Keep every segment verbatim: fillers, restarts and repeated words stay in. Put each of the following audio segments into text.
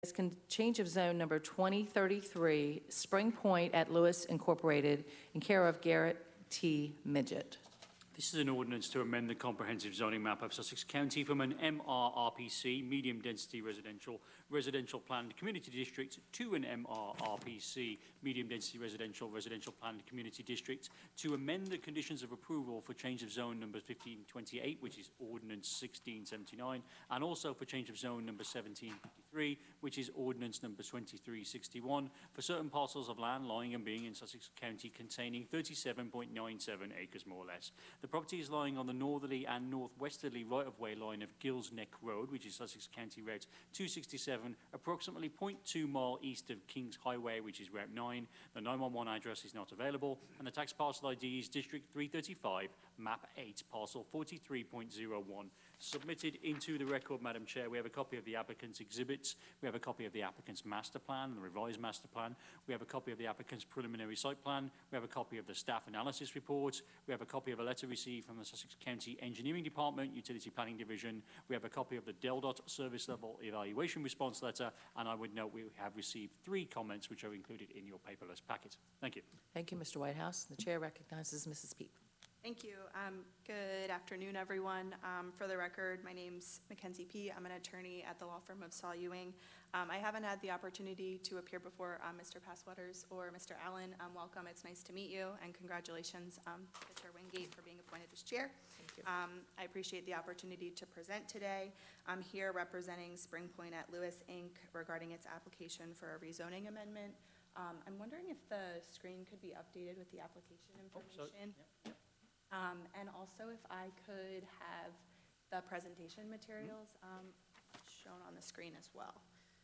Is con- change of zone number twenty thirty-three, Spring Point at Lewis Incorporated, in care of Garrett T. Midget. This is an ordinance to amend the comprehensive zoning map of Sussex County from an M R R P C, medium density residential, residential planned community district, to an M R R P C, medium density residential, residential planned community district, to amend the conditions of approval for change of zone number fifteen twenty-eight, which is ordinance sixteen seventy-nine, and also for change of zone number seventeen fifty-three, which is ordinance number twenty-three sixty-one, for certain parcels of land lying and being in Sussex County containing thirty-seven point nine seven acres more or less. The property is lying on the northerly and northwesterly right-of-way line of Gills Neck Road, which is Sussex County Route two sixty-seven, approximately zero point two mile east of Kings Highway, which is Route nine. The nine one one address is not available, and the tax parcel I D is District three thirty-five, Map eight, Parcel forty-three point zero one. Submitted into the record, Madam Chair, we have a copy of the applicant's exhibits, we have a copy of the applicant's master plan, the revised master plan, we have a copy of the applicant's preliminary site plan, we have a copy of the staff analysis report, we have a copy of a letter received from the Sussex County Engineering Department, Utility Planning Division, we have a copy of the DELDOT Service Level Evaluation Response Letter, and I would note we have received three comments which are included in your paperless packet. Thank you. Thank you, Mister Whitehouse. The chair recognizes Missus Peak. Thank you. Um, good afternoon, everyone. Um, for the record, my name's Mackenzie P. I'm an attorney at the law firm of Saul Ewing. Um, I haven't had the opportunity to appear before um, Mister Passwaters or Mister Allen. Um, welcome. It's nice to meet you, and congratulations um, to Chair Wingate for being appointed as chair. Thank you. Um, I appreciate the opportunity to present today. I'm here representing Spring Point at Lewis, Incorporated regarding its application for a rezoning amendment. Um, I'm wondering if the screen could be updated with the application information. Oh, so, yep, yep. Um, and also if I could have the presentation materials um, shown on the screen as well.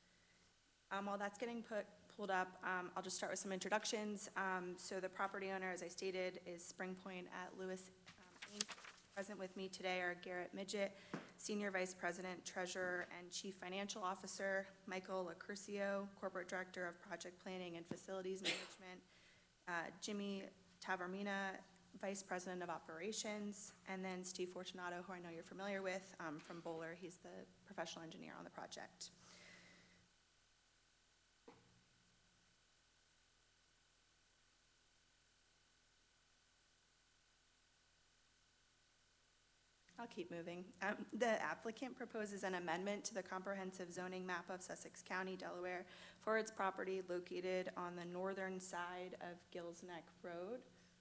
Um, while that's getting put, pulled up, um, I'll just start with some introductions. Um, so the property owner, as I stated, is Spring Point at Lewis, um, Incorporated. Present with me today are Garrett Midget, Senior Vice President, Treasurer, and Chief Financial Officer, Michael Lacurcio, Corporate Director of Project Planning and Facilities Management, uh, Jimmy Tavermina, Vice President of Operations, and then Steve Fortunato, who I know you're familiar with, um, from Bowler. He's the professional engineer on the project. I'll keep moving. Um, the applicant proposes an amendment to the comprehensive zoning map of Sussex County, Delaware, for its property located on the northern side of Gills Neck Road,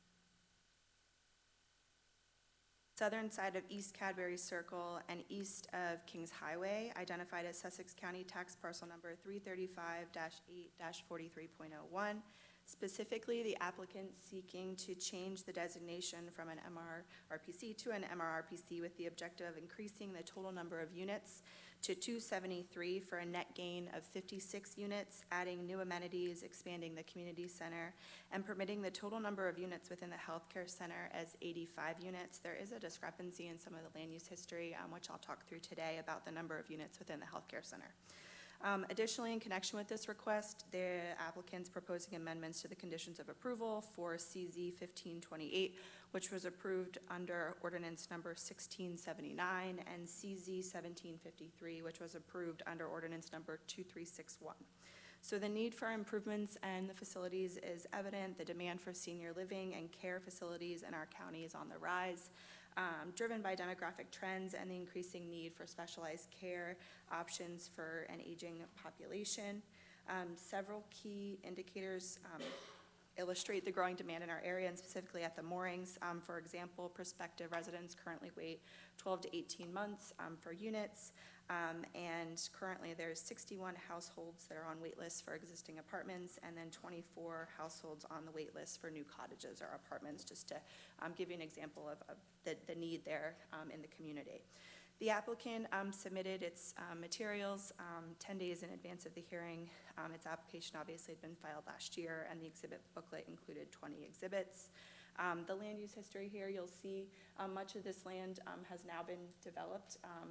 southern side of East Cadbury Circle, and east of Kings Highway, identified as Sussex County tax parcel number three thirty-five dash eight dash forty-three point oh one. Specifically, the applicant seeking to change the designation from an M R R P C to an M R R P C with the objective of increasing the total number of units to two seventy-three for a net gain of fifty-six units, adding new amenities, expanding the community center, and permitting the total number of units within the healthcare center as eighty-five units. There is a discrepancy in some of the land use history, um, which I'll talk through today, about the number of units within the healthcare center. Um, additionally, in connection with this request, the applicant's proposing amendments to the conditions of approval for C Z fifteen twenty-eight, which was approved under ordinance number sixteen seventy-nine, and C Z seventeen fifty-three, which was approved under ordinance number two three six one. So the need for improvements and the facilities is evident. The demand for senior living and care facilities in our county is on the rise. Um, driven by demographic trends and the increasing need for specialized care options for an aging population. Um, several key indicators um, illustrate the growing demand in our area, and specifically at the moorings. Um, for example, prospective residents currently wait twelve to eighteen months um, for units, um, and currently there's sixty-one households that are on wait lists for existing apartments, and then twenty-four households on the wait list for new cottages or apartments, just to um, give you an example of, of the, the need there um, in the community. The applicant um, submitted its um, materials um, ten days in advance of the hearing. Um, its application obviously had been filed last year, and the exhibit booklet included twenty exhibits. Um, the land use history here, you'll see um, much of this land um, has now been developed um,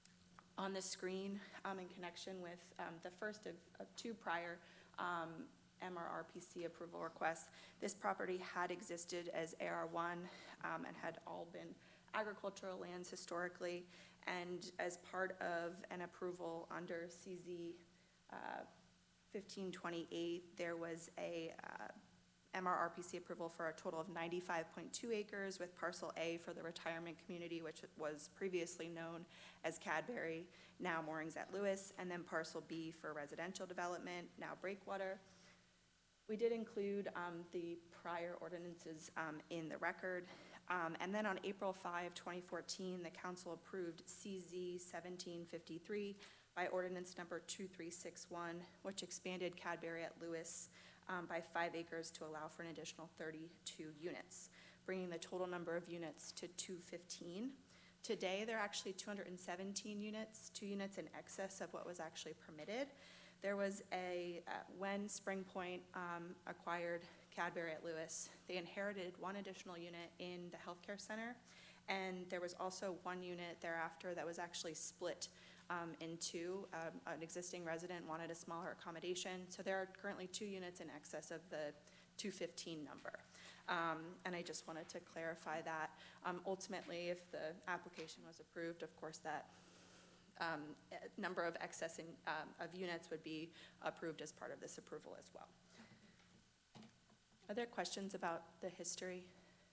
on the screen um, in connection with um, the first of, of two prior um, M R R P C approval requests. This property had existed as A R one um, and had all been agricultural lands historically, and as part of an approval under C Z uh, fifteen twenty-eight, there was a uh, M R R P C approval for a total of ninety-five point two acres with parcel A for the retirement community, which was previously known as Cadbury, now Moorings at Lewis, and then parcel B for residential development, now Breakwater. We did include um, the prior ordinances um, in the record. Um, and then on April fifth, twenty fourteen, the council approved C Z seventeen fifty-three by ordinance number two three six one, which expanded Cadbury at Lewis um, by five acres to allow for an additional thirty-two units, bringing the total number of units to two hundred fifteen. Today, there are actually two hundred seventeen units, two units in excess of what was actually permitted. There was a, uh, when Spring Point um, acquired Cadbury at Lewis, they inherited one additional unit in the healthcare center, and there was also one unit thereafter that was actually split um, in two. Um, an existing resident wanted a smaller accommodation, so there are currently two units in excess of the two fifteen number. Um, and I just wanted to clarify that. Um, ultimately, if the application was approved, of course, that um, number of excess in, um, of units would be approved as part of this approval as well. Are there questions about the history?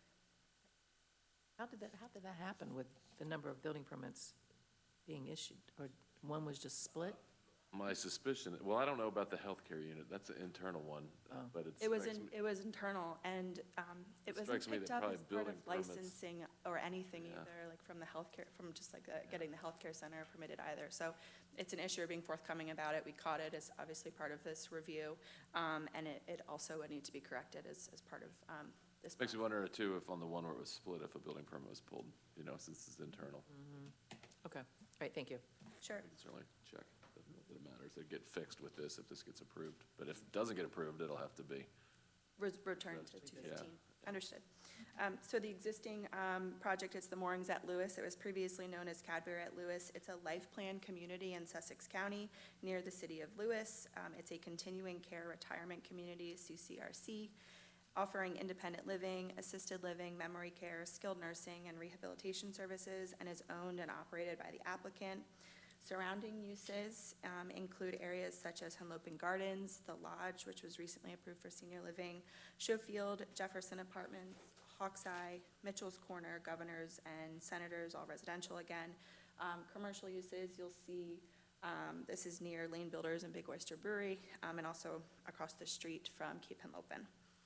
How did that, how did that happen with the number of building permits being issued? Or one was just split? My suspicion, well, I don't know about the healthcare unit, that's an internal one, Oh. but it It was strikes in, me, it was internal, and um, it It wasn't strikes me picked that up probably as part of building permits- licensing or anything Yeah. either, like from the healthcare, from just like the- getting the healthcare center permitted either. So it's an issue of being forthcoming about it. We caught it as obviously part of this review, um, and it, it also would need to be corrected as, as part of um, this. makes me wonder too, if on the one where it was split, if a building permit was pulled, you know, since it's internal. Okay, all right, thank you. Sure. We can certainly check, doesn't know that it matters, it'd get fixed with this if this gets approved, but if it doesn't get approved, it'll have to be. Re- Return to two fifteen. Understood. Um, So the existing um, project is the Moorings at Lewis. It was previously known as Cadbury at Lewis. It's a life plan community in Sussex County near the city of Lewis. Um, It's a continuing care retirement community, C C R C, offering independent living, assisted living, memory care, skilled nursing, and rehabilitation services, and is owned and operated by the applicant. Surrounding uses um, include areas such as Henlopen Gardens, The Lodge, which was recently approved for senior living, Schofield, Jefferson Apartments, Hawkseye, Mitchell's Corner, Governors, and Senators, all residential again. Um, Commercial uses, you'll see, um, this is near Lane Builders and Big Oyster Brewery, um, and also across the street from Cape Henlopen.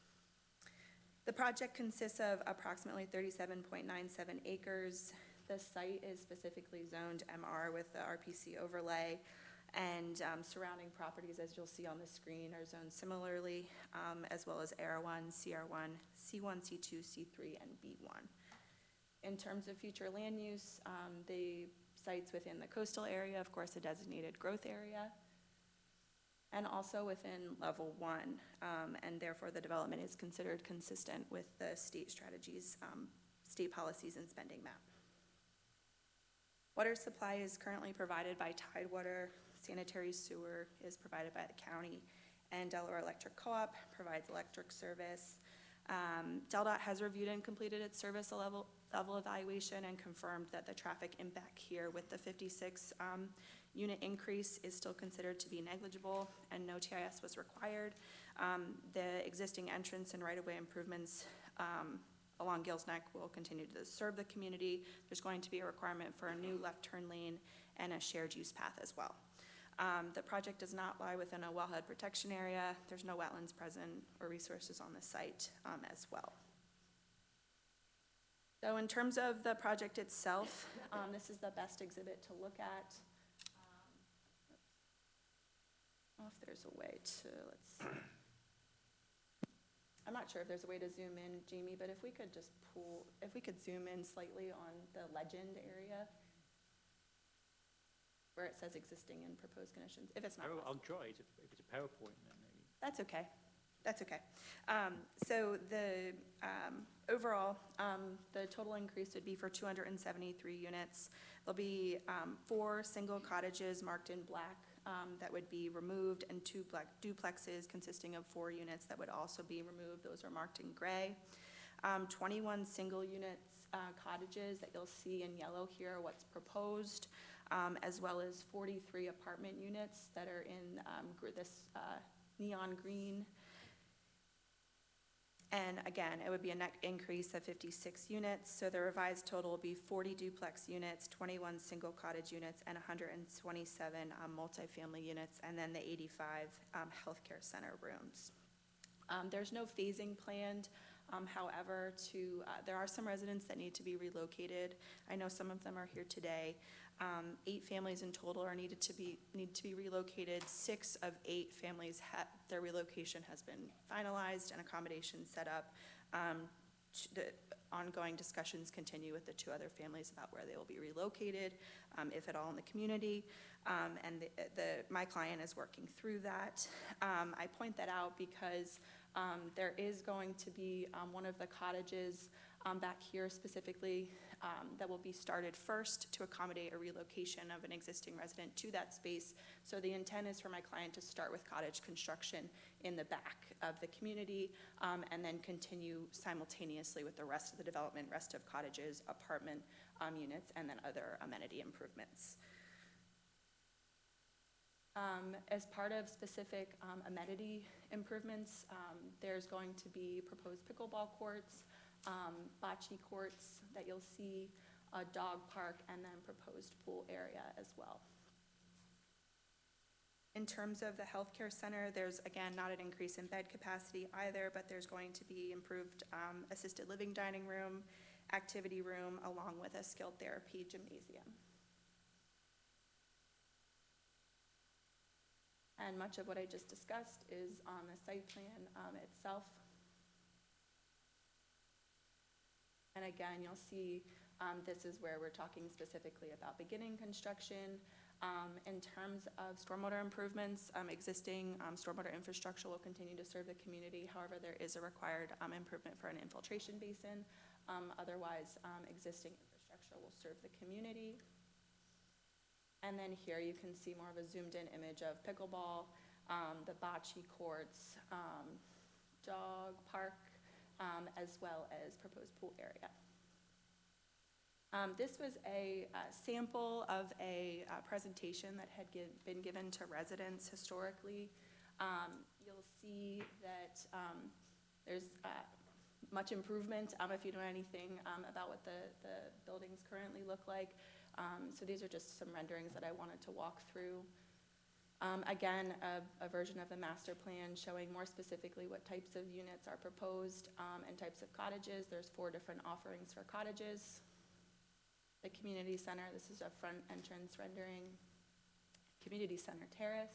The project consists of approximately thirty-seven point nine seven acres. The site is specifically zoned M R with the R P C overlay, and um, surrounding properties, as you'll see on the screen, are zoned similarly, um, as well as A R one, C R one, C one, C two, C three, and B one. In terms of future land use, um, the site's within the coastal area, of course, a designated growth area, and also within level one, um, and therefore the development is considered consistent with the state strategies, um, state policies and spending map. Water supply is currently provided by Tidewater. Sanitary sewer is provided by the county, and Delaware Electric Co-op provides electric service. Um, DelDOT has reviewed and completed its service level, level evaluation and confirmed that the traffic impact here with the fifty-six um, unit increase is still considered to be negligible, and no T I S was required. Um, the existing entrance and right-of-way improvements um, along Gills Neck will continue to serve the community. There's going to be a requirement for a new left turn lane and a shared use path as well. Um, the project does not lie within a wellhead protection area. There's no wetlands present or resources on the site um, as well. So in terms of the project itself, um, this is the best exhibit to look at. Um, I don't know if there's a way to, let's see. I'm not sure if there's a way to zoom in, Jamie, but if we could just pull, if we could zoom in slightly on the legend area where it says existing and proposed conditions, if it's not I'll- I'll possible. try it, if if it's a PowerPoint, then maybe. That's okay. That's okay. Um, so the um, overall, um, the total increase would be for two hundred seventy-three units. There'll be um, four single cottages marked in black um, that would be removed, and two black duplexes consisting of four units that would also be removed. Those are marked in gray. Um, twenty-one single units uh, cottages that you'll see in yellow here, what's proposed. um, as well as forty-three apartment units that are in um, gr- this uh, neon green. And again, it would be a net increase of fifty-six units, so the revised total will be forty duplex units, twenty-one single cottage units, and one hundred twenty-seven um, multifamily units, and then the eighty-five um, healthcare center rooms. Um, there's no phasing planned, um, however, to, uh, there are some residents that need to be relocated. I know some of them are here today. Um, eight families in total are needed to be, need to be relocated. Six of eight families, ha- their relocation has been finalized and accommodations set up. Um, the ongoing discussions continue with the two other families about where they will be relocated, um, if at all in the community. Um, and the, the, my client is working through that. Um, I point that out because um, there is going to be um, one of the cottages um, back here specifically um, that will be started first to accommodate a relocation of an existing resident to that space. So the intent is for my client to start with cottage construction in the back of the community um, and then continue simultaneously with the rest of the development, rest of cottages, apartment um, units, and then other amenity improvements. Um, as part of specific um, amenity improvements, um, there's going to be proposed pickleball courts, um, bocce courts that you'll see, a dog park, and then proposed pool area as well. In terms of the healthcare center, there's again not an increase in bed capacity either, but there's going to be improved um, assisted living dining room, activity room, along with a skilled therapy gymnasium. And much of what I just discussed is on the site plan um, itself. And again, you'll see um, this is where we're talking specifically about beginning construction. Um, in terms of stormwater improvements, um, existing um, stormwater infrastructure will continue to serve the community. However, there is a required um, improvement for an infiltration basin. Um, otherwise, um, existing infrastructure will serve the community. And then here you can see more of a zoomed in image of pickleball, um, the bocce courts, um, dog park, um, as well as proposed pool area. Um, this was a uh, sample of a uh, presentation that had give, been given to residents historically. Um, you'll see that um, there's uh, much improvement um, if you know anything um, about what the, the buildings currently look like. Um, so these are just some renderings that I wanted to walk through. Um, again, a, a version of the master plan showing more specifically what types of units are proposed um, and types of cottages. There's four different offerings for cottages. The community center, this is a front entrance rendering. Community center terrace.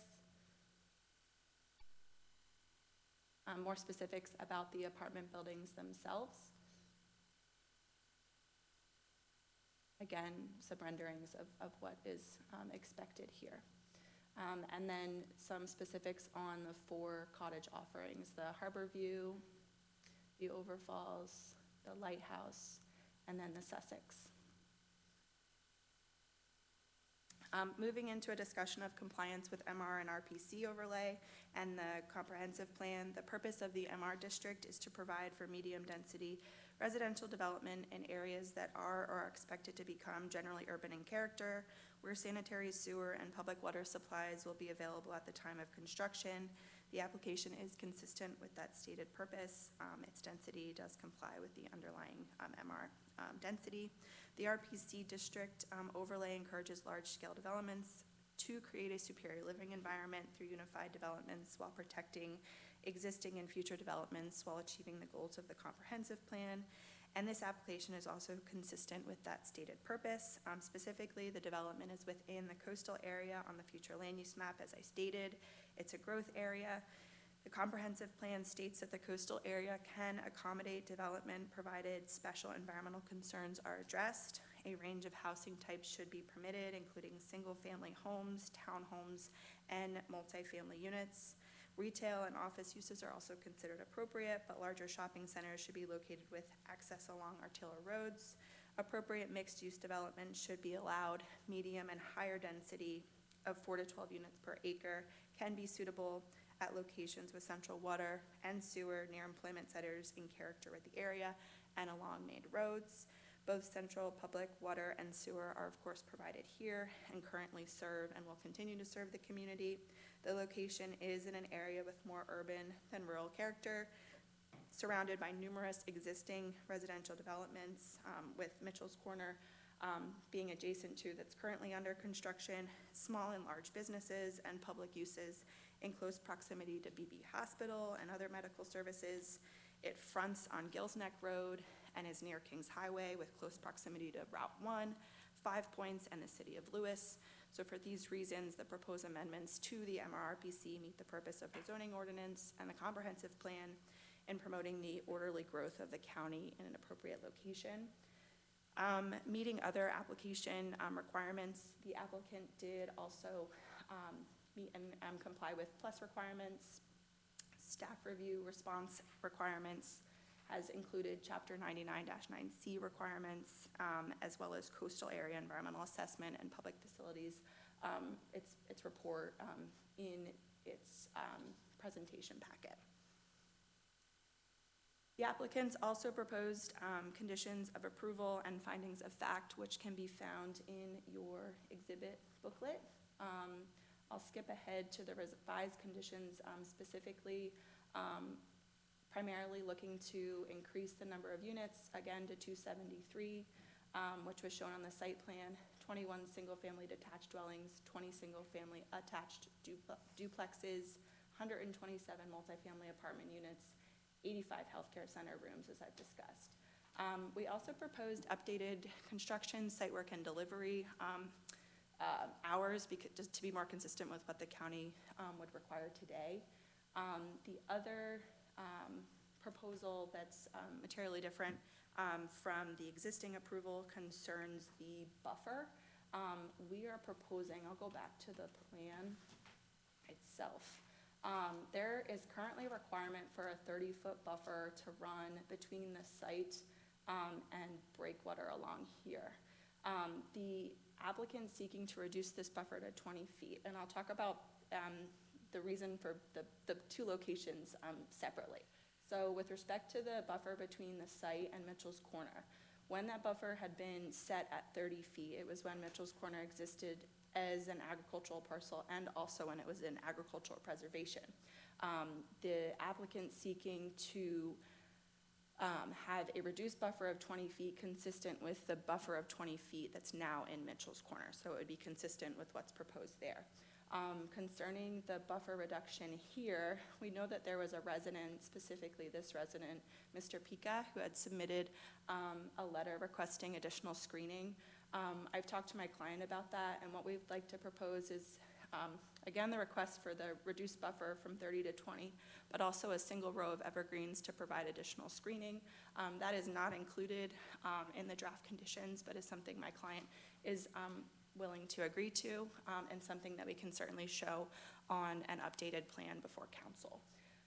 Um, more specifics about the apartment buildings themselves. Again, some renderings of, of what is um, expected here. Um, and then some specifics on the four cottage offerings, the Harbor View, the Overfalls, the Lighthouse, and then the Sussex. Um, moving into a discussion of compliance with M R and R P C overlay and the comprehensive plan, the purpose of the M R district is to provide for medium density residential development in areas that are or are expected to become generally urban in character, where sanitary, sewer, and public water supplies will be available at the time of construction. The application is consistent with that stated purpose. Um, its density does comply with the underlying um, M R um, density. The R P C district um, overlay encourages large-scale developments to create a superior living environment through unified developments while protecting existing and future developments while achieving the goals of the comprehensive plan. And this application is also consistent with that stated purpose. Um, specifically, the development is within the coastal area on the future land use map, as I stated. It's a growth area. The comprehensive plan states that the coastal area can accommodate development provided special environmental concerns are addressed. A range of housing types should be permitted, including single-family homes, townhomes, and multifamily units. Retail and office uses are also considered appropriate, but larger shopping centers should be located with access along arterial roads. Appropriate mixed-use development should be allowed. Medium and higher density of four to twelve units per acre can be suitable at locations with central water and sewer near employment centers in character with the area and along main roads. Both central public water and sewer are of course provided here and currently serve and will continue to serve the community. The location is in an area with more urban than rural character, surrounded by numerous existing residential developments, um, with Mitchell's Corner um, being adjacent to that's currently under construction, small and large businesses and public uses in close proximity to B B Hospital and other medical services. It fronts on Gills Neck Road and is near Kings Highway with close proximity to Route one, Five Points, and the city of Lewis. So for these reasons, the proposed amendments to the M R R P C meet the purpose of the zoning ordinance and the comprehensive plan in promoting the orderly growth of the county in an appropriate location. Um, meeting other application um, requirements, the applicant did also um, meet and um, comply with plus requirements, staff review response requirements, has included Chapter ninety-nine dash nine C requirements, um, as well as coastal area environmental assessment and public facilities. Um, its, its report um, in its um, presentation packet. The applicants also proposed um, conditions of approval and findings of fact, which can be found in your exhibit booklet. Um, I'll skip ahead to the revised conditions, um, specifically um, primarily looking to increase the number of units, again to two seventy-three, um, which was shown on the site plan, twenty-one single-family detached dwellings, twenty single-family attached dupl duplexes, one hundred twenty-seven multifamily apartment units, eighty-five healthcare center rooms, as I've discussed. Um, we also proposed updated construction, site work, and delivery um, uh, hours because, just to be more consistent with what the county um, would require today. Um, the other um, proposal that's um, materially different um, from the existing approval concerns the buffer. Um, we are proposing, I'll go back to the plan itself. Um, there is currently a requirement for a thirty-foot buffer to run between the site um, and breakwater along here. Um, the applicant seeking to reduce this buffer to twenty feet, and I'll talk about um, the reason for the, the two locations um, separately. So with respect to the buffer between the site and Mitchell's Corner, when that buffer had been set at thirty feet, it was when Mitchell's Corner existed as an agricultural parcel and also when it was in agricultural preservation. Um, the applicant seeking to um, have a reduced buffer of twenty feet consistent with the buffer of twenty feet that's now in Mitchell's Corner. So it would be consistent with what's proposed there. Um, concerning the buffer reduction here, we know that there was a resident, specifically this resident, Mister Pica, who had submitted um, a letter requesting additional screening. Um, I've talked to my client about that, and what we'd like to propose is, um, again, the request for the reduced buffer from thirty to twenty, but also a single row of evergreens to provide additional screening. Um, that is not included um, in the draft conditions, but is something my client is um, willing to agree to, um, and something that we can certainly show on an updated plan before council.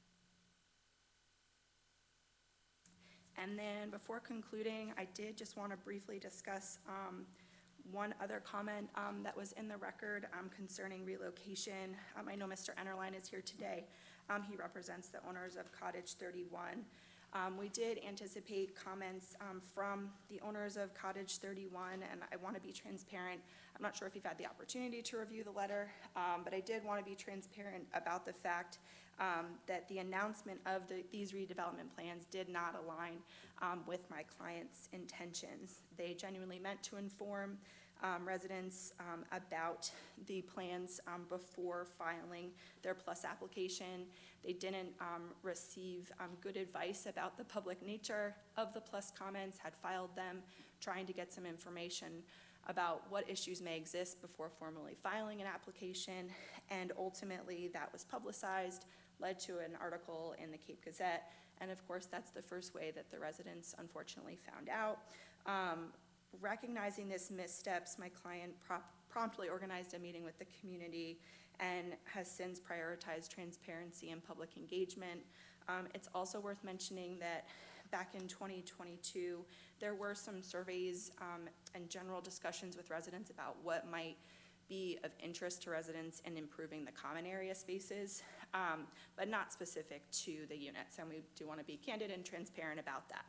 And then before concluding, I did just want to briefly discuss um, one other comment um, that was in the record um, concerning relocation. Um, I know Mister Enterline is here today. Um, he represents the owners of Cottage thirty-one. Um, we did anticipate comments um, from the owners of Cottage thirty-one, and I want to be transparent. I'm not sure if you've had the opportunity to review the letter, um, but I did want to be transparent about the fact um, that the announcement of the, these redevelopment plans did not align um, with my client's intentions. They genuinely meant to inform Um, residents um, about the plans um, before filing their PLUS application. They didn't um, receive um, good advice about the public nature of the PLUS comments, had filed them trying to get some information about what issues may exist before formally filing an application, and ultimately that was publicized, led to an article in the Cape Gazette, and of course that's the first way that the residents unfortunately found out. Um, Recognizing this missteps, my client prop promptly organized a meeting with the community and has since prioritized transparency and public engagement. Um, it's also worth mentioning that back in twenty twenty-two, there were some surveys um, and general discussions with residents about what might be of interest to residents in improving the common area spaces, um, but not specific to the units, and we do want to be candid and transparent about that.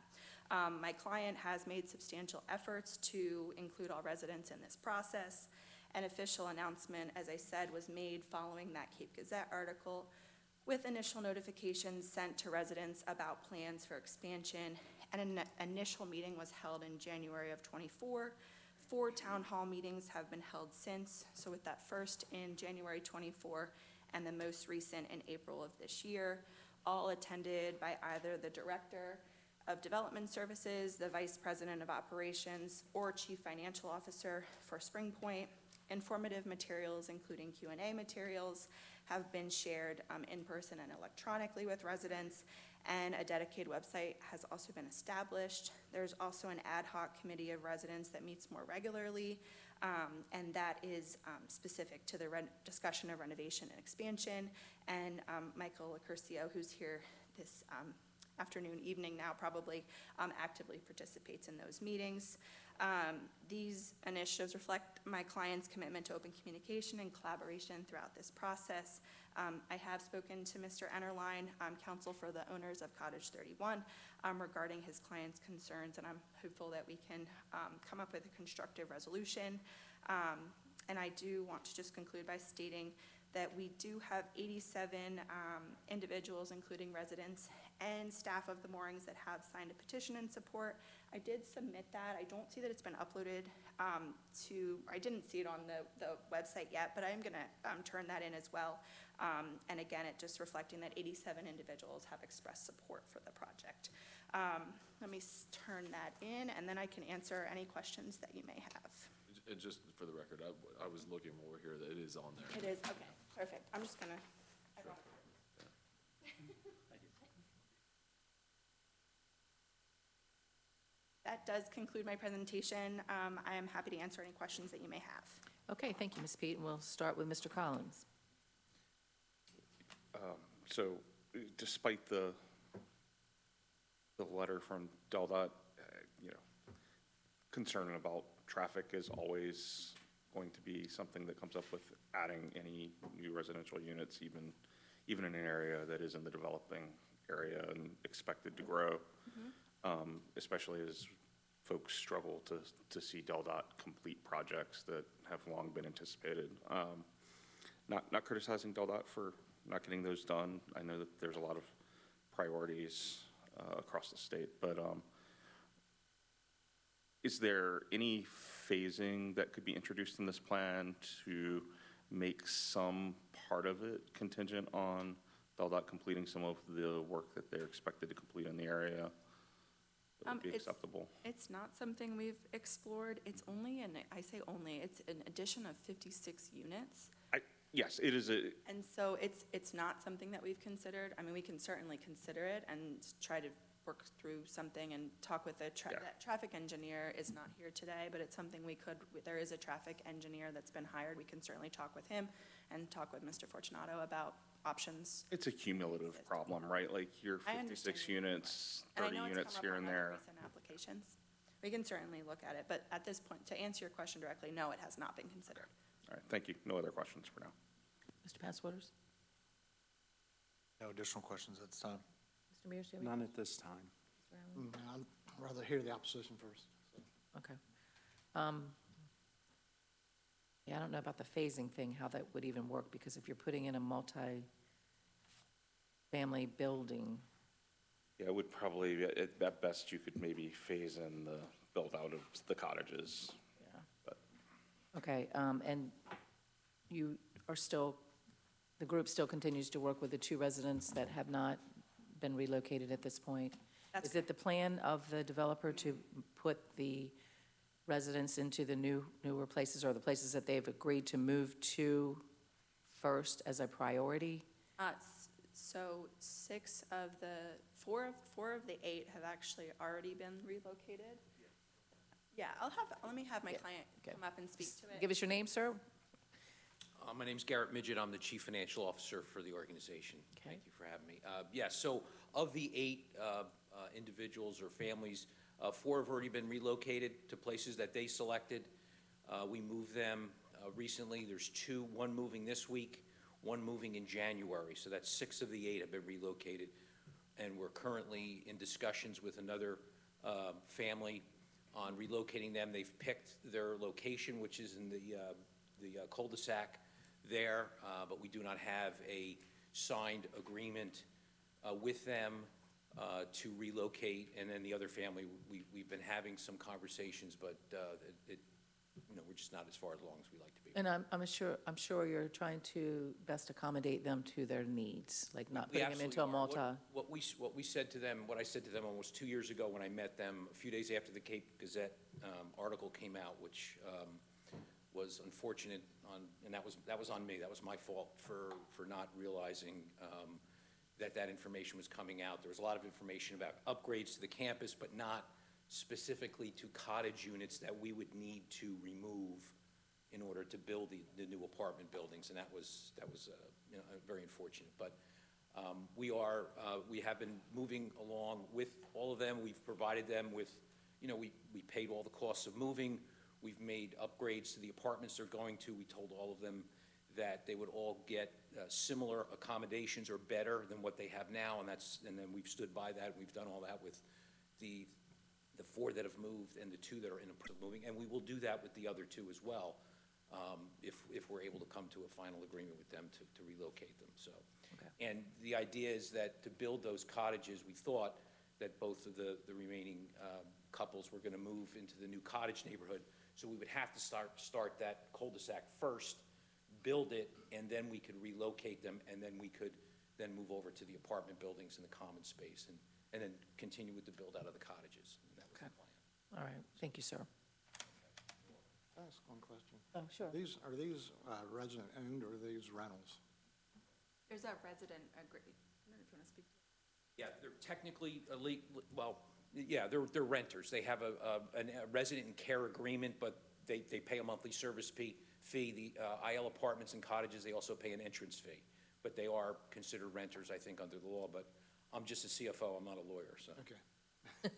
Um, my client has made substantial efforts to include all residents in this process. An official announcement, as I said, was made following that Cape Gazette article, with initial notifications sent to residents about plans for expansion, and an initial meeting was held in January of twenty-four. Four town hall meetings have been held since, so with that first in January twenty-four and the most recent in April of this year, all attended by either the Director of Development Services, the Vice President of Operations, or Chief Financial Officer for Spring Point. Informative materials, including Q and A materials, have been shared um, in person and electronically with residents, and a dedicated website has also been established. There's also an ad hoc committee of residents that meets more regularly, um, and that is um, specific to the re- discussion of renovation and expansion. And um, Michael Accurcio, who's here this um, afternoon, evening now probably, um, actively participates in those meetings. Um, these initiatives reflect my client's commitment to open communication and collaboration throughout this process. Um, I have spoken to Mister Ennerline, um, counsel for the owners of Cottage thirty-one, um, regarding his client's concerns, and I'm hopeful that we can um, come up with a constructive resolution. Um, and I do want to just conclude by stating that we do have eighty-seven um, individuals, including residents and staff of the moorings, that have signed a petition in support. I did submit that. I don't see that it's been uploaded um, to, I didn't see it on the, the website yet, but I'm gonna um, turn that in as well. Um, and again, it just reflecting that eighty-seven individuals have expressed support for the project. Um, let me s- turn that in, and then I can answer any questions that you may have. And just for the record, I, I was looking over here, that it is on there. It is, okay, perfect. I'm just gonna, I don't- That does conclude my presentation. Um, I am happy to answer any questions that you may have. Okay, thank you, Miz Pete, and we'll start with Mister Collins. So despite the, the letter from DelDOT, uh, you know, concern about traffic is always going to be something that comes up with adding any new residential units, even, even in an area that is in the developing area and expected to grow, mm-hmm. um, especially as folks struggle to, to see DelDOT complete projects that have long been anticipated. Um, not, not criticizing DelDOT for not getting those done. I know that there's a lot of priorities uh, across the state, but um, is there any phasing that could be introduced in this plan to make some part of it contingent on DelDOT completing some of the work that they're expected to complete in the area that Um, would be it's- acceptable? It's not something we've explored. It's only, an I say only, it's an addition of fifty-six units. I, yes, it is a, And so it's, it's not something that we've considered. I mean, we can certainly consider it and try to work through something and talk with the, tra- Yeah. that traffic engineer is not here today, but it's something we could, there is a traffic engineer that's been hired. We can certainly talk with him and talk with Mister Fortunato about options. it's a cumulative problem, right? Like your I understand fifty-six your units, And I thirty know it's units come up here on and other there. recent applications. We can certainly look at it, but at this point, to answer your question directly, no, it has not been considered. All right, thank you. No other questions for now. Mister Passwaters? No additional questions at this time. Mister Mears, do you have any? None at this time. Mister Allen? Mm, I'd rather hear the opposition first. Okay. Um, Yeah, I don't know about the phasing thing, how that would even work, because if you're putting in a multi-family building, Yeah, it would probably, at, at best, you could maybe phase in the build-out of the cottages. yeah. But- Okay, um, and you are still, the group still continues to work with the two residents that have not been relocated at this point? That's Is it the plan of the developer to put the residents into the new, newer places, or the places that they've agreed to move to first as a priority? Uh, s- So six of the, four of, four of the eight have actually already been relocated. Yeah, I'll have, let me have my Yeah, client okay. come up and speak to it. Give us your name, sir. Uh, My name's Garrett Midget. I'm the Chief Financial Officer for the organization. Okay. Thank you for having me. Uh, Yeah, so of the eight uh, uh, individuals or families, uh, four have already been relocated to places that they selected. Uh, We moved them uh, recently. There's two, one moving this week, one moving in January. So that's six of the eight have been relocated. And we're currently in discussions with another uh, family on relocating them. They've picked their location, which is in the, uh, the uh, cul-de-sac there, uh, but we do not have a signed agreement uh, with them uh, to relocate. And then the other family, we, we've been having some conversations, but uh, it, it, you know, we're just not as far along as we like to be. And I'm, I'm sure, I'm sure you're trying to best accommodate them to their needs, like not We putting them into a absolutely are. multi. What- What we, s- what we said to them, what I said to them almost two years ago when I met them, a few days after the Cape Gazette um, article came out, which um, was unfortunate on, and that was, that was on me, that was my fault for, for not realizing um, that that information was coming out. There was a lot of information about upgrades to the campus, but not specifically to cottage units that we would need to remove in order to build the, the new apartment buildings, and that was, that was, uh, you know, very unfortunate. But um, we are, uh, we have been moving along with all of them. We've provided them with, you know, we, we paid all the costs of moving. We've made upgrades to the apartments they're going to. We told all of them that they would all get uh, similar accommodations or better than what they have now, and that's, and then we've stood by that. We've done all that with the, the four that have moved and the two that are in the process of moving, and we will do that with the other two as well. Um, if, if we're able to come to a final agreement with them to, to relocate them, so. Okay. And the idea is that to build those cottages, we thought that both of the, the remaining um, couples were gonna move into the new cottage neighborhood, so we would have to start, start that cul-de-sac first, build it, and then we could relocate them, and then we could then move over to the apartment buildings and the common space, and, and then continue with the build-out of the cottages, and that was the Okay. plan. All right, thank you, sir. Can I ask one question? Oh, sure. These, are these uh, resident-owned or are these rentals? There's a resident agree, I don't know if you want to speak. Yeah, they're technically, a le- well, yeah, they're, they're renters. They have a, a, an- a resident and care agreement, but they, they pay a monthly service fee. Fee. The uh, I L apartments and cottages, they also pay an entrance fee. But they are considered renters, I think, under the law, but I'm just a C F O, I'm not a lawyer, so. Okay.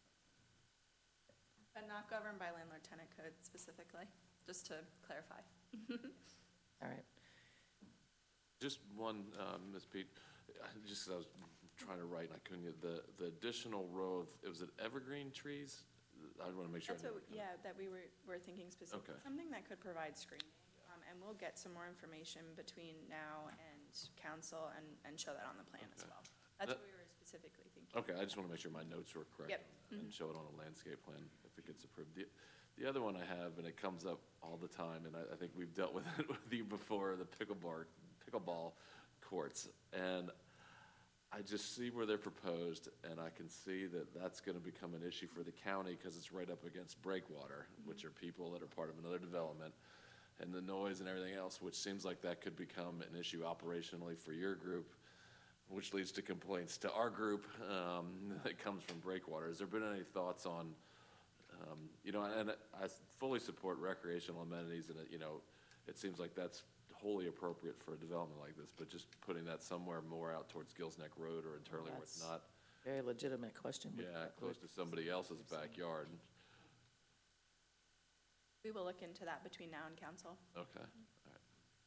But not governed by landlord-tenant code specifically, just to clarify. All right. Just one, um, Miz Pete, I- just 'cause I was trying to write and I couldn't get, the, the additional row of, was it evergreen trees? I want to make sure. I That's know what, what kind of- yeah, that we were, were thinking specifically, Okay. something that could provide screening. Um, and we'll get some more information between now and council and, and show that on the plan as Okay. well. That's That- what we were specifically thinking. Okay, I just want to make sure my notes were correct. Yep. And show it on a landscape plan if it gets approved. The, the other one I have, and it comes up all the time, and I, I think we've dealt with it with you before, the pickleball, pickleball courts. And I just see where they're proposed, and I can see that that's going to become an issue for the county because it's right up against breakwater, which are people that are part of another development, and the noise and everything else, which seems like that could become an issue operationally for your group, which leads to complaints to our group um, that comes from breakwater. Has there been any thoughts on, um, you know, and I fully support recreational amenities, and, it, you know, it seems like that's wholly appropriate for a development like this, but just putting that somewhere more out towards Gills Neck Road or internally where it's That's not, Very legitimate question. yeah, close to somebody else's backyard. We will look into that between now and council. Okay, all right.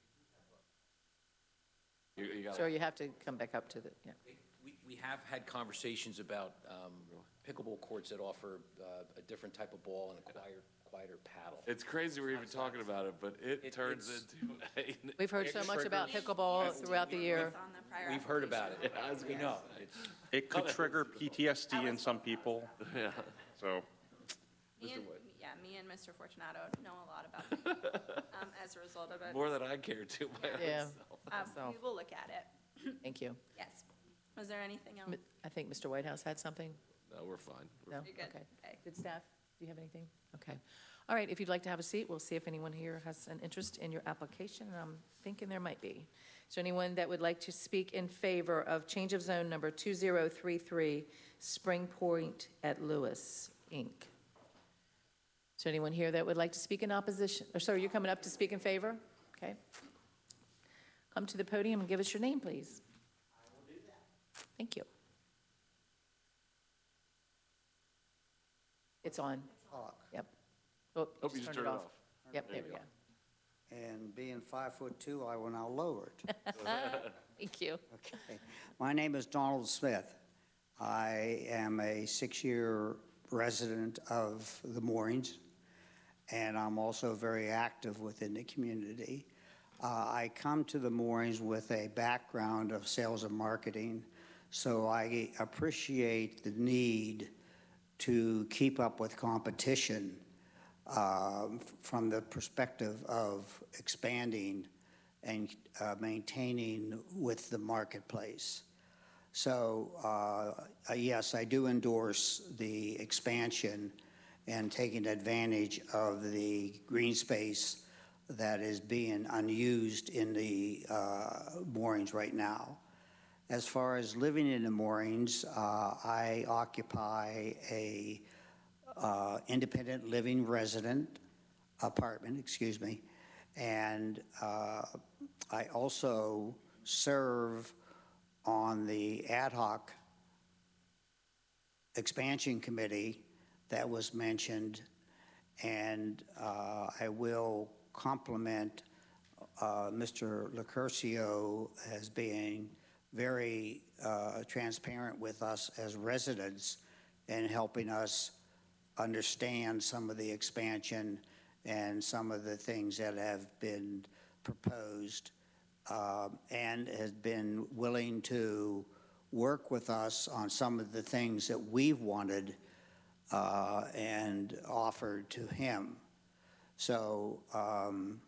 You, you got So it? you have to come back up to the, yeah. We, we have had conversations about um, pickleball courts that offer uh, a different type of ball and a quieter, quieter paddle. It's crazy we're even talking about it, but it It- turns it's- into a. We've heard so It much about triggers- pickleball throughout the year. It's on the prior We've heard about it. application. We know. It's- It could trigger P T S D in some people, Yeah. so. Me and, yeah, me and Mister Fortunato know a lot about it, um, as a result of it. More than I care to by Yeah. myself. Um, so- we will look at it, Thank you. yes. Was there anything else? Mi- I think Mister Whitehouse had something? No, we're fine. We're No? You're good, Okay. okay. Did staff, do you have anything? Okay. All right, if you'd like to have a seat, we'll see if anyone here has an interest in your application, and I'm thinking there might be. Is there anyone that would like to speak in favor of change of zone number two zero three three, Spring Point at Lewis, Incorporated? Is there anyone here that would like to speak in opposition? Or, sorry, you're coming up to speak in favor? Okay. Come to the podium and give us your name, please. I will do that. Thank you. It's on. Talk. Yep. Oh, Oh, you just turned it off. Yep, there There we you go. And being five foot two, I will now lower it. Thank you. Okay. My name is Donald Smith. I am a six-year resident of the Moorings, and I'm also very active within the community. Uh, I come to the Moorings with a background of sales and marketing, so I appreciate the need to keep up with competition uh, from the perspective of expanding and uh, maintaining with the marketplace. So uh, yes, I do endorse the expansion and taking advantage of the green space that is being unused in the uh, moorings right now. As far as living in the moorings, uh, I occupy a uh, independent living resident apartment, excuse me, and uh, I also serve on the ad hoc expansion committee that was mentioned, and uh, I will compliment uh, Mister Lucurcio as being very uh, transparent with us as residents and helping us understand some of the expansion and some of the things that have been proposed, uh, and has been willing to work with us on some of the things that we've wanted uh, and offered to him. So um,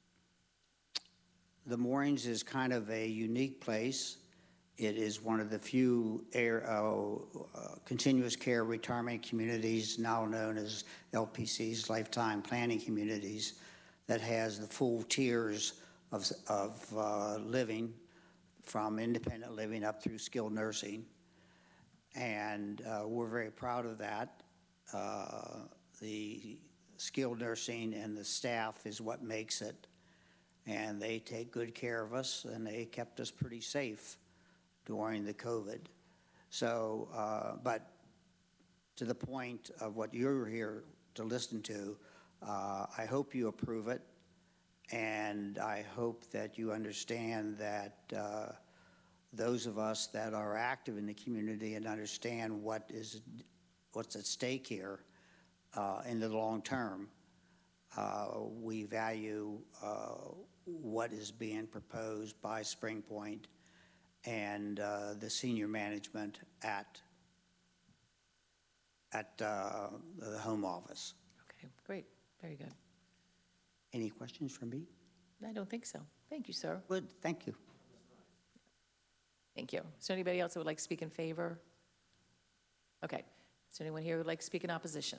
the Moorings is kind of a unique place. It is one of the few air, uh, uh, continuous care retirement communities, now known as L P Cs, Lifetime Planning Communities, that has the full tiers of, of uh, living, from independent living up through skilled nursing. And uh, we're very proud of that. Uh, the skilled nursing and the staff is what makes it. And they take good care of us, and they kept us pretty safe during the COVID. So, uh, but to the point of what you're here to listen to, uh, I hope you approve it, and I hope that you understand that uh, those of us that are active in the community and understand what is what's at stake here uh, in the long term, uh, we value uh, what is being proposed by SpringPoint and uh, the senior management at at uh, the home office. Okay, great, very good. Any questions from me? I don't think so. Thank you, sir. Good, thank you. Thank you. Is there anybody else that would like to speak in favor? Okay. Is there anyone here who would like to speak in opposition?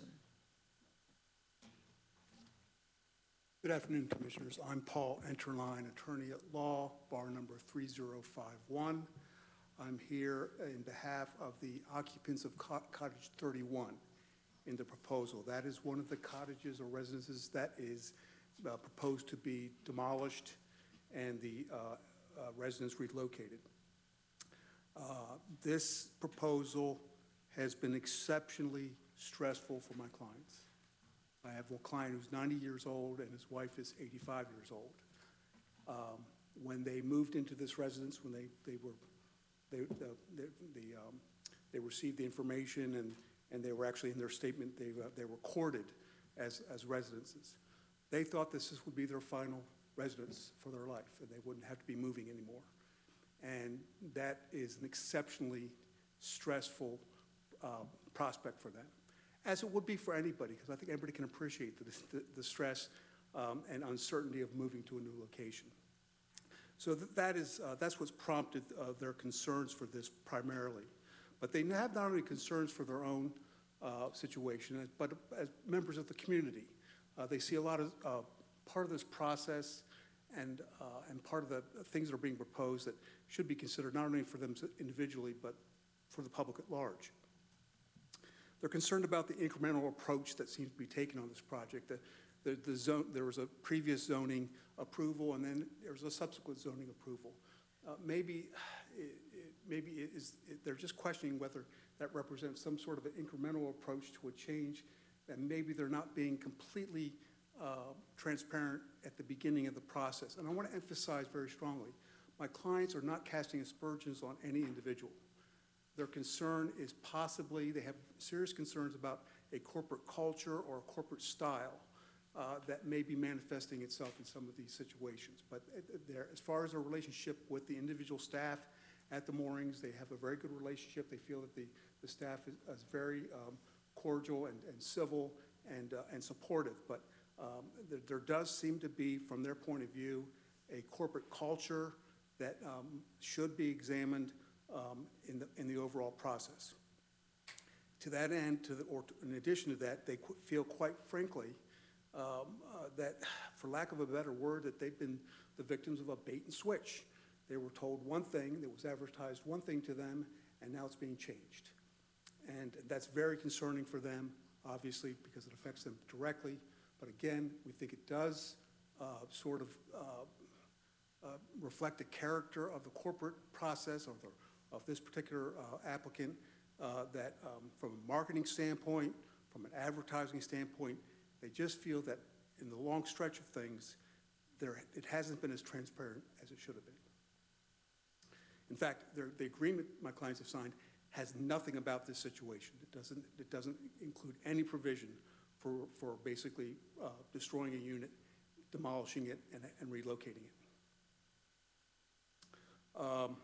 Good afternoon, Commissioners. I'm Paul Enterline, attorney at law, bar number three zero five one. I'm here in behalf of the occupants of Cottage thirty-one in the proposal. That is one of the cottages or residences that is uh, proposed to be demolished and the uh, uh, residents relocated. Uh, this proposal has been exceptionally stressful for my clients. I have a client who's ninety years old and his wife is eighty-five years old. Um, when they moved into this residence, when they, they were, they, the, the, the, um, they received the information and, and they were actually in their statement, they, uh, they were recorded as, as residences. They thought this would be their final residence for their life and they wouldn't have to be moving anymore. And that is an exceptionally stressful uh, prospect for them, as it would be for anybody, because I think everybody can appreciate the, the, the stress um, and uncertainty of moving to a new location. So that, that is, uh, that's what's prompted uh, their concerns for this primarily. But they have not only concerns for their own uh, situation, but as members of the community. Uh, they see a lot of, uh, part of this process and, uh, and part of the things that are being proposed that should be considered not only for them individually, but for the public at large. They're concerned about the incremental approach that seems to be taken on this project. The, the, the zone, there was a previous zoning approval, and then there was a subsequent zoning approval. Uh, maybe, it, it, maybe it is, it, they're just questioning whether that represents some sort of an incremental approach to a change, and maybe they're not being completely uh, transparent at the beginning of the process. And I want to emphasize very strongly, my clients are not casting aspersions on any individual. Their concern is possibly, they have serious concerns about a corporate culture or a corporate style uh, that may be manifesting itself in some of these situations. But there, as far as their relationship with the individual staff at the moorings, they have a very good relationship. They feel that the, the staff is, is very um, cordial and, and civil and, uh, and supportive. But um, there, there does seem to be, from their point of view, a corporate culture that um, should be examined um, in, the, in the overall process. To that end, to the, or to, in addition to that, they qu feel quite frankly um, uh, that, for lack of a better word, that they've been the victims of a bait and switch. They were told one thing, that was advertised one thing to them, and now it's being changed. And that's very concerning for them, obviously, because it affects them directly. But again, we think it does uh, sort of uh, uh, reflect the character of the corporate process of, the, of this particular uh, applicant, uh, that um, from a marketing standpoint, from an advertising standpoint, they just feel that in the long stretch of things, there, it hasn't been as transparent as it should have been. In fact, the agreement my clients have signed has nothing about this situation. It doesn't, it doesn't include any provision for, for basically uh, destroying a unit, demolishing it, and, and relocating it. Um,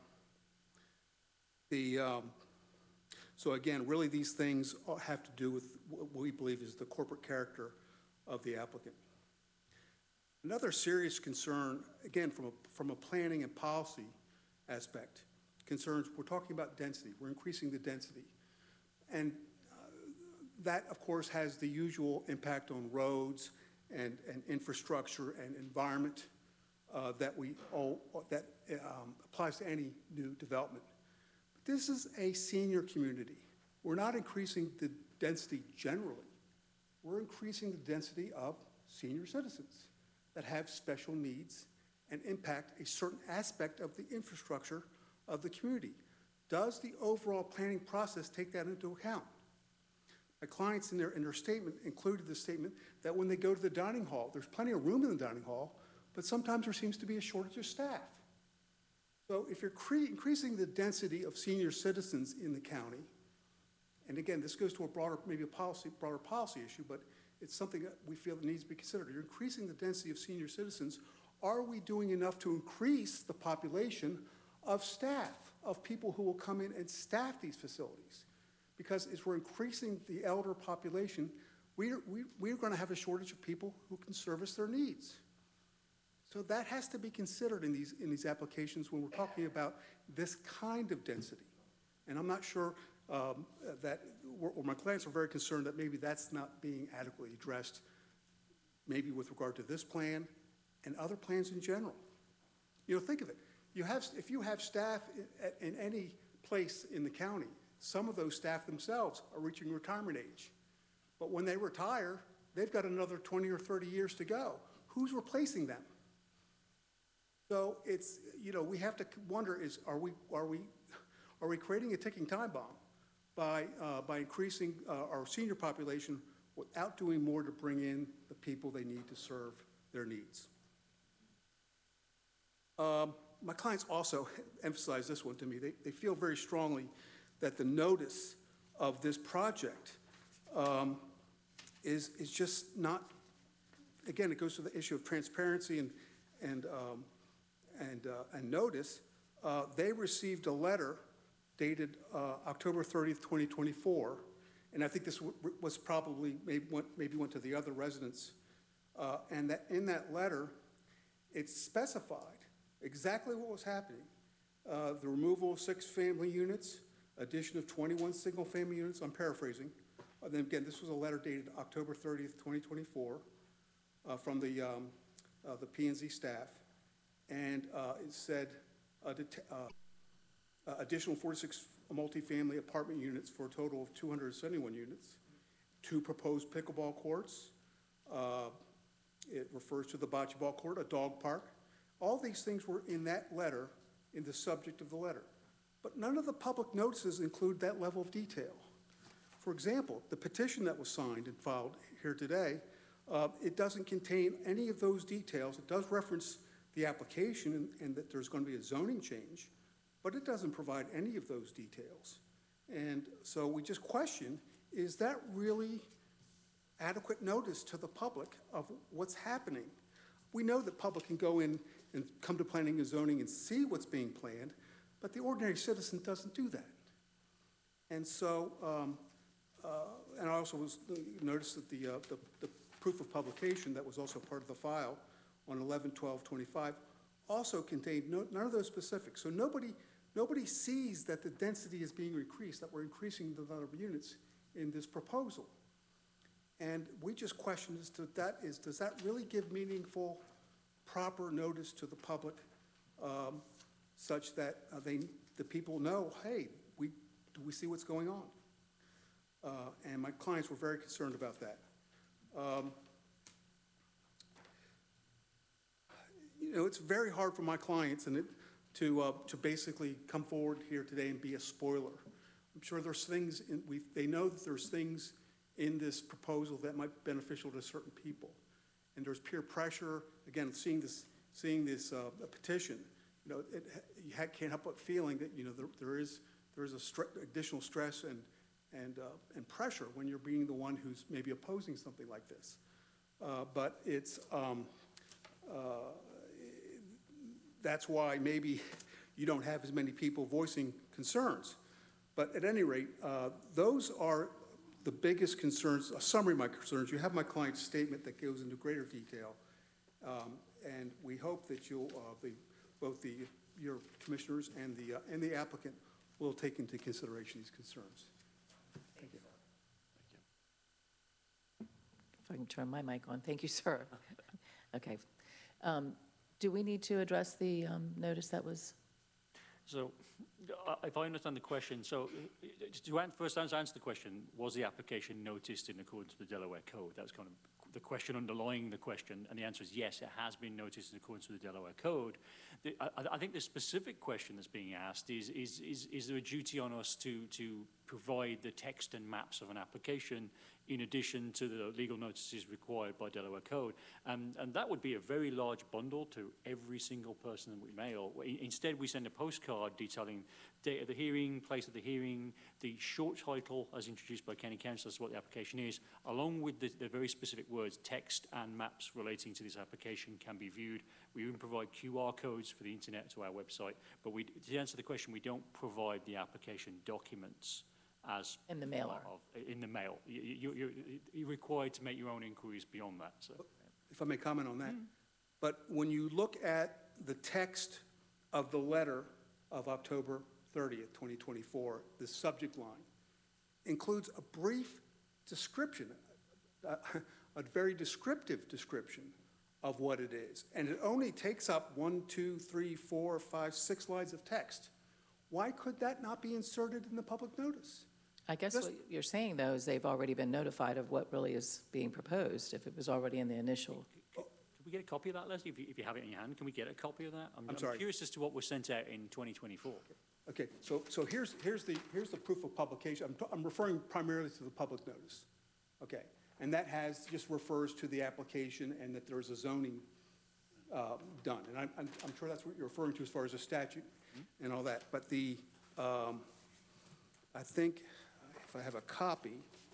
the, um, so again, really these things have to do with what we believe is the corporate character of the applicant. Another serious concern, again, from a, from a planning and policy aspect, concerns, we're talking about density. We're increasing the density. And uh, that, of course, has the usual impact on roads and, and infrastructure and environment uh, that we all, that um, applies to any new development. But this is a senior community. We're not increasing the density generally. We're increasing the density of senior citizens that have special needs and impact a certain aspect of the infrastructure of the community. Does the overall planning process take that into account? My clients in their, in their statement included the statement that when they go to the dining hall, there's plenty of room in the dining hall, but sometimes there seems to be a shortage of staff. So if you're cre increasing the density of senior citizens in the county, and again, this goes to a broader, maybe a policy, broader policy issue, but it's something that we feel that needs to be considered. You're increasing the density of senior citizens. Are we doing enough to increase the population of staff, of people who will come in and staff these facilities? Because as we're increasing the elder population, we're, we, we're going to have a shortage of people who can service their needs. So that has to be considered in these, in these applications when we're talking about this kind of density. And I'm not sure um, that, or my clients are very concerned that maybe that's not being adequately addressed, maybe with regard to this plan and other plans in general. You know, think of it. You have, if you have staff in, in any place in the county, some of those staff themselves are reaching retirement age. But when they retire, they've got another twenty or thirty years to go. Who's replacing them? So it's, you know, we have to wonder is, are we, are we, are we creating a ticking time bomb by, uh, by increasing uh, our senior population without doing more to bring in the people they need to serve their needs? Um, my clients also emphasize this one to me. They, they feel very strongly that the notice of this project um, is, is just not, again, it goes to the issue of transparency and, and, um, and, uh, and notice. Uh, they received a letter dated uh, October thirtieth, twenty twenty-four, and I think this w was probably, maybe went, maybe went to the other residents, uh, and that in that letter, it specified exactly what was happening. Uh, the removal of six family units, addition of twenty-one single-family units, I'm paraphrasing. And then again, this was a letter dated October thirtieth, twenty twenty-four, uh, from the, um, uh, the P and Z staff. And uh, it said uh, uh, uh, additional forty-six multifamily apartment units for a total of two hundred seventy-one units, two proposed pickleball courts. Uh, it refers to the bocce ball court, a dog park. All these things were in that letter, in the subject of the letter. But none of the public notices include that level of detail. For example, the petition that was signed and filed here today, uh, it doesn't contain any of those details. It does reference the application and, and that there's going to be a zoning change, but it doesn't provide any of those details. And so we just question, is that really adequate notice to the public of what's happening? We know that public can go in and come to planning and zoning and see what's being planned, but the ordinary citizen doesn't do that. And so, um, uh, and I also was, noticed that the, uh, the, the proof of publication that was also part of the file on eleven twelve twenty-five also contained no, none of those specifics. So nobody, nobody sees that the density is being increased, that we're increasing the number of units in this proposal. And we just question as to that is, does that really give meaningful, proper notice to the public, um, such that uh, they, the people know, hey, we, do we see what's going on? Uh, and my clients were very concerned about that. Um, you know, it's very hard for my clients and it, to, uh, to basically come forward here today and be a spoiler. I'm sure there's things, in, we, they know that there's things in this proposal that might be beneficial to certain people. And there's peer pressure, again, seeing this, seeing this uh, a petition, you know, it, you can't help but feeling that, you know, there, there is, there is a stre additional stress and, and, uh, and pressure when you're being the one who's maybe opposing something like this. Uh, but it's, um, uh, that's why maybe you don't have as many people voicing concerns. But at any rate, uh, those are the biggest concerns, a summary of my concerns. You have my client's statement that goes into greater detail. Um, and we hope that you'll, uh, the, both the, your commissioners and the, uh, and the applicant will take into consideration these concerns. Thank you. If I can turn my mic on. Thank you, sir. Okay. Um, do we need to address the um, notice that was? So, uh, if I understand the question, so uh, to an first answer the question, was the application noticed in accordance with the Delaware Code? That was kind of the question underlying the question, and the answer is yes, it has been noticed in accordance with the Delaware Code. The, I, I think the specific question that's being asked is, is, is, is there a duty on us to, to provide the text and maps of an application in addition to the legal notices required by Delaware Code? And, and that would be a very large bundle to every single person that we mail. Instead, we send a postcard detailing date of the hearing, place of the hearing, the short title as introduced by county council as to what the application is, along with the, the very specific words, text and maps relating to this application can be viewed. We even provide Q R codes for the internet to our website, but we, to answer the question, we don't provide the application documents as in the mailer. Of, in the mail. You, you, you're, you're required to make your own inquiries beyond that. So. If I may comment on that. Mm. But when you look at the text of the letter of October thirtieth, twenty twenty-four, the subject line includes a brief description, a, a very descriptive description of what it is. And it only takes up one, two, three, four, five, six lines of text. Why could that not be inserted in the public notice? I guess Just, what you're saying, though, is they've already been notified of what really is being proposed, if it was already in the initial. Could we get a copy of that, Leslie, if you, if you have it in your hand? Can we get a copy of that? I'm, I'm I'm sorry. curious as to what was sent out in twenty twenty-four. Okay, so, so here's, here's, the, here's the proof of publication. I'm, I'm referring primarily to the public notice. Okay, and that has, just refers to the application and that there's a zoning uh, done. And I'm, I'm, I'm sure that's what you're referring to as far as a statute mm-hmm. and all that. But the, um, I think, if I have a copy.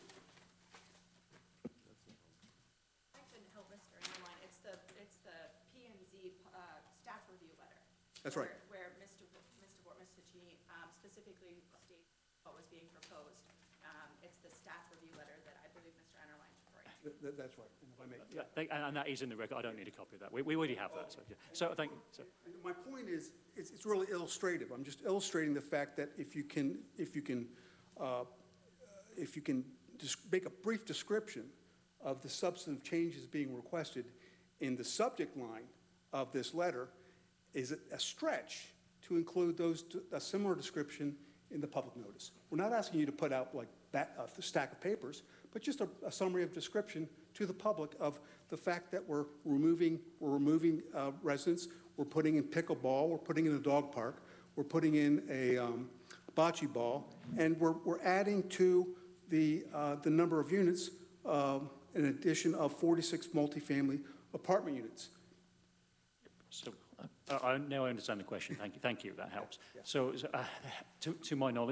I can help Mister Interline. It's the, it's the P and Z uh, staff review letter. That's where, right. Where Mister Mister Mister Cheney um, specifically states what was being proposed. Um, it's the staff review letter that I believe Mister Interline is referring to. Th th that's right. And if I may. Yeah, they, and, and that is in the record. I don't need a copy of that. We, we already have that. So, yeah. so thank you. So. My point is, it's, it's really illustrative. I'm just illustrating the fact that if you can, if you can, uh, if you can just make a brief description of the substantive changes being requested in the subject line of this letter, is it a stretch to include those, a similar description in the public notice. We're not asking you to put out like that, a stack of papers, but just a, a summary of description to the public of the fact that we're removing, we're removing uh, residents, we're putting in pickleball, we're putting in a dog park, we're putting in a um, bocce ball, and we're, we're adding to the, uh, the number of units um, an addition of forty-six multifamily apartment units. So uh, I, now I understand the question. Thank you. Thank you. That helps. Yeah. So, uh, to, to my knowledge,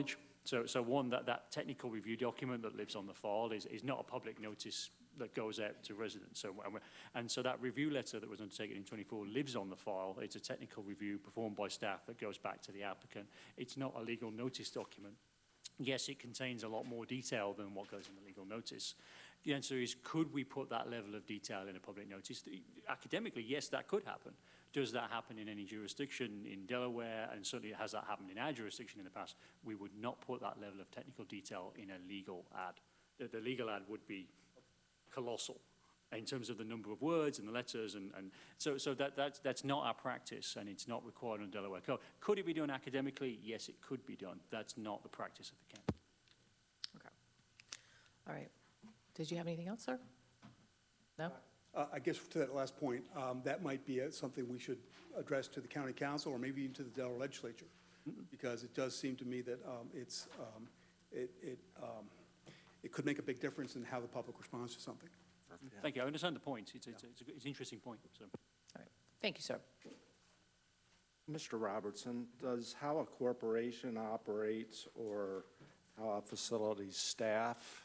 So, so one, that, that technical review document that lives on the file is, is not a public notice that goes out to residents. So, and, and so that review letter that was undertaken in twenty-four lives on the file. It's a technical review performed by staff that goes back to the applicant. It's not a legal notice document. Yes, it contains a lot more detail than what goes in the legal notice. The answer is, could we put that level of detail in a public notice? Academically, yes, that could happen. Does that happen in any jurisdiction in Delaware? And certainly has that happened in our jurisdiction in the past? We would not put that level of technical detail in a legal ad. The, the legal ad would be colossal in terms of the number of words and the letters, and, and so, so that, that's, that's not our practice, and it's not required under Delaware code. Could it be done academically? Yes, it could be done. That's not the practice of the county. Okay. All right. Did you have anything else, sir? No? Uh, I guess to that last point, um, that might be uh, something we should address to the county council or maybe even to the Delaware legislature, because it does seem to me that um, it's, um, it, it, um, it could make a big difference in how the public responds to something. Thank you. I understand the point. It's, it's, it's, a, it's an interesting point. So. All right. Thank you, sir. Mister Robertson, does how a corporation operates or how a facility's staff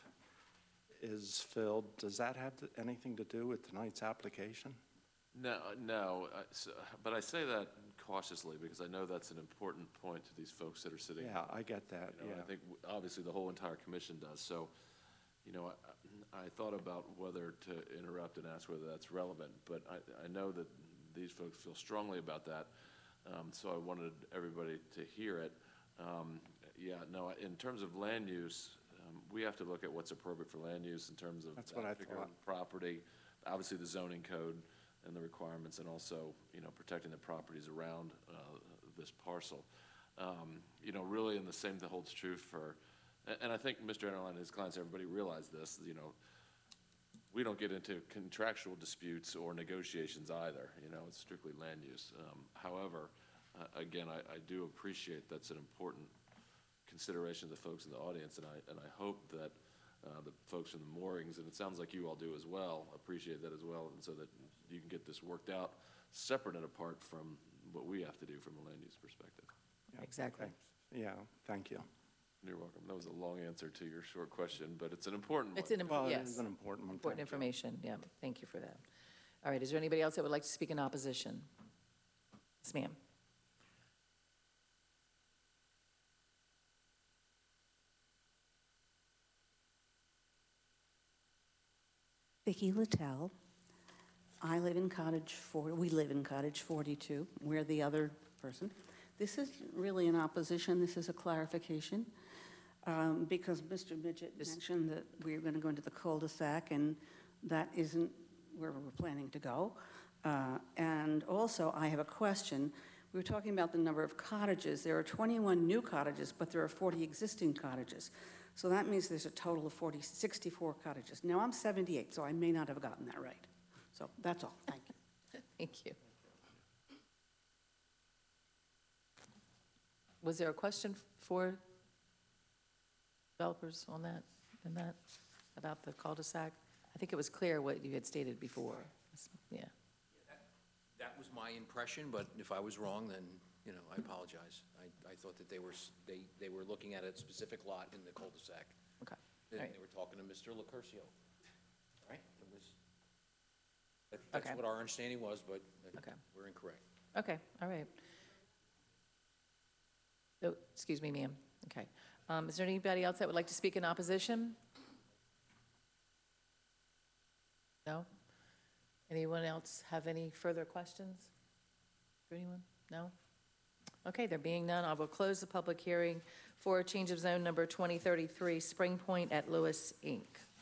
is filled, does that have to, anything to do with tonight's application? No, no, I- so- but I say that cautiously because I know that's an important point to these folks that are sitting. Yeah, I get that, You know, yeah. I think w- obviously the whole entire commission does. So, you know, I, I thought about whether to interrupt and ask whether that's relevant, but I, I know that these folks feel strongly about that. Um, so I wanted everybody to hear it. Um, yeah, no, in terms of land use, um, we have to look at what's appropriate for land use in terms of That's that what I particular thought. property, obviously the zoning code and the requirements, and also, you know, protecting the properties around uh, this parcel. Um, you know, really, and the same thing holds true for, and, and I think Mister Enterline and his clients, everybody realize this, you know, we don't get into contractual disputes or negotiations either, you know, it's strictly land use. Um, however, uh, again, I, I do appreciate that's an important consideration to the folks in the audience, and I, and I hope that uh, the folks from the moorings, and it sounds like you all do as well, appreciate that as well, and so that you can get this worked out separate and apart from what we have to do from a land use perspective. Yeah, Exactly. thanks. Yeah, thank you. You're welcome. That was a long answer to your short question, but it's an important one. It's an, Well, imp- it is yes, an important one. important thank you. information. Yeah, thank you for that. All right, is there anybody else that would like to speak in opposition? Yes, ma'am. Vicki Littell. I live in cottage four, we live in cottage forty-two. We're the other person. This is really an opposition, this is a clarification, um, because Mister Midget mentioned that we're going to go into the cul-de-sac, and that isn't where we're planning to go. Uh, And also, I have a question. We were talking about the number of cottages. There are twenty-one new cottages, but there are forty existing cottages. So that means there's a total of forty, sixty-four cottages. Now, I'm seventy-eight, so I may not have gotten that right. So that's all, thank you. Thank you. Was there a question for developers on that, and that, about the cul-de-sac? I think it was clear what you had stated before. Yeah. That was my impression, but if I was wrong, then, you know, I apologize. I, I thought that they were, s- they, they were looking at a specific lot in the cul-de-sac. Okay. And All right. they were talking to Mister LaCurcio, right? It was, that- that's Okay. what our understanding was, but uh, Okay. we're incorrect. Okay, all right. Oh, excuse me, ma'am. Okay. Um, Is there anybody else that would like to speak in opposition? No? Anyone else have any further questions? For anyone? No? Okay, there being none, I will close the public hearing for change of zone number twenty thirty-three, Spring Point at Lewis, Incorporated